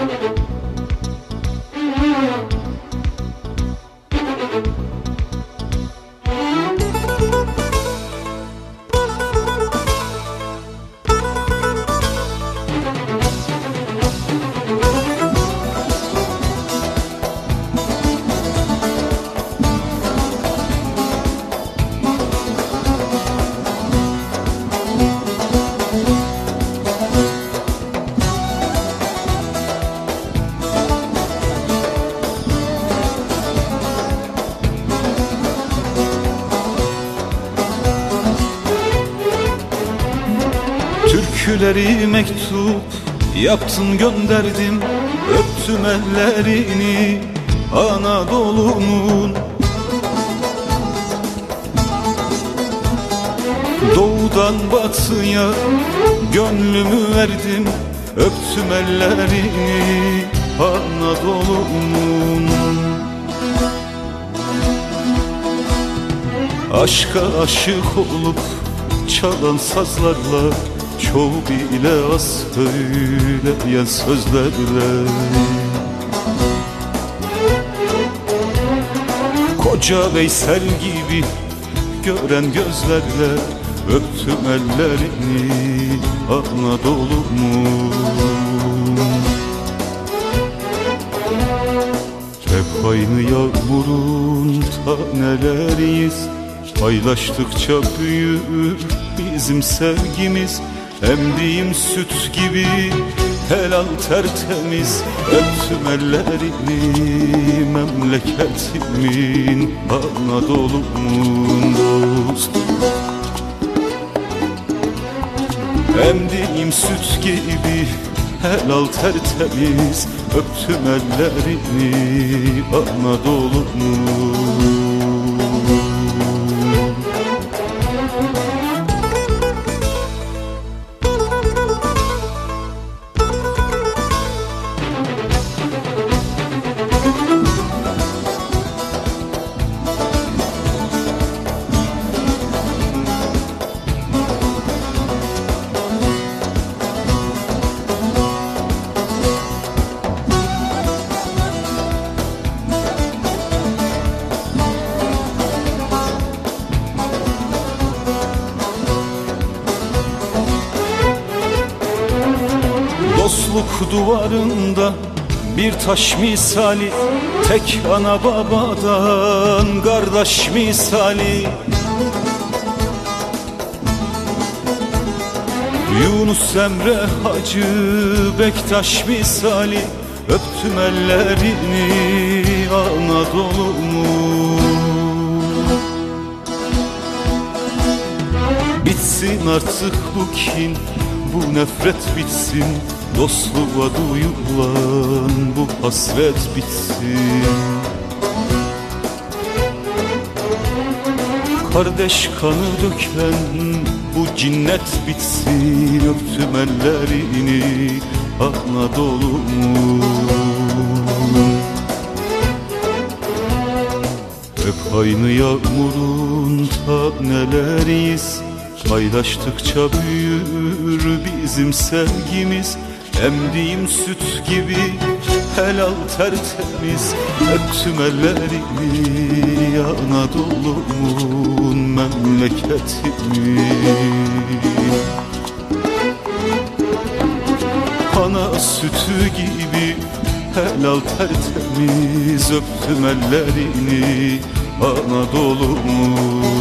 Türküleri mektup yaptın gönderdim, öptüm ellerini Anadolu'nun. Doğudan batıya gönlümü verdim, öptüm ellerini Anadolu'nun. Aşka aşık olup çalan sazlarla, çoğu bile az söyleyen sözlerle, Koca Veysel gibi gören gözlerle öptüm ellerini Anadolu'mun. Hep aynı yağmurun taneleriyiz, paylaştıkça büyür bizim sevgimiz. Emdiğim süt gibi helal tertemiz, öptüm ellerini memleketimin Anadolu'mun dost. Emdiğim süt gibi helal tertemiz, öptüm ellerini Anadolu'mun. Dostluk duvarında bir taş misali, tek ana babadan kardeş misali. Yunus Emre Hacı Bektaş misali, öptüm ellerini Anadolu'mun. Bitsin artık bu kin, bu nefret bitsin, dostluğa duyulan bu hasret bitsin. Kardeş kanı döken bu cinnet bitsin, öptüm ellerini Anadolu'mun. Hep aynı yağmurun taneleriyiz, paylaştıkça büyür bizim sevgimiz. Emdiğim süt gibi helal tertemiz, öptüm ellerini Anadolu'mun memleketimin. Ana sütü gibi helal tertemiz, öptüm ellerini Anadolu'mun.